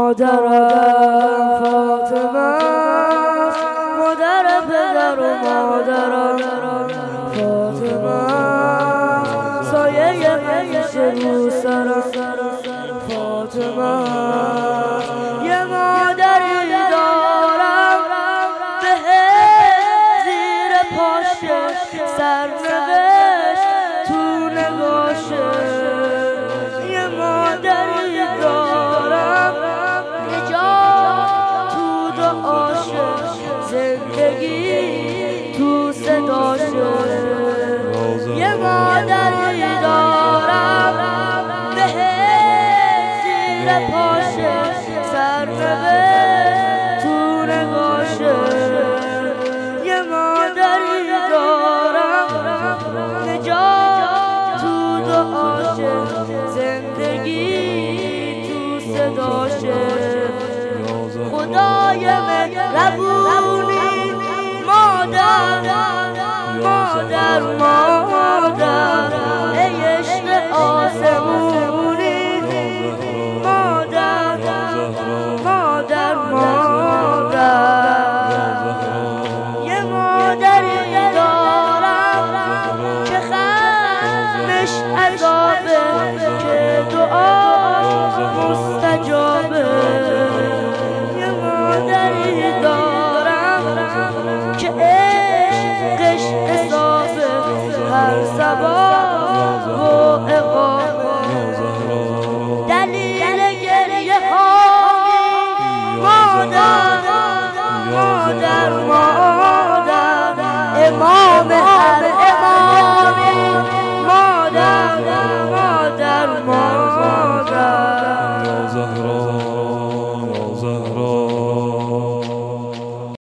مادرم فاطمه است، مادر پدر و مادرم فاطمه است، سایه همیشه رو سرم فاطمه است. یه مادری دارم بهش زیر پاشه سرنوشت تو نگاشه. یه مادری دارم نجات تو دعاشه، زندگی تو صداشه. یه مادری دارم بهش زیر پاشه سرنوشت تو نگاشه. یه مادری دارم نجات تو دعاشه، زندگی تو صداشه. خدای مهربونی مادر مادر مادر، ای عشق آسمونی مادر مادر مادر. یه مادری دارم که خمش عذابه، که دعا مستجابه. یه مادری دارم که عشقش حسابه، هر صبح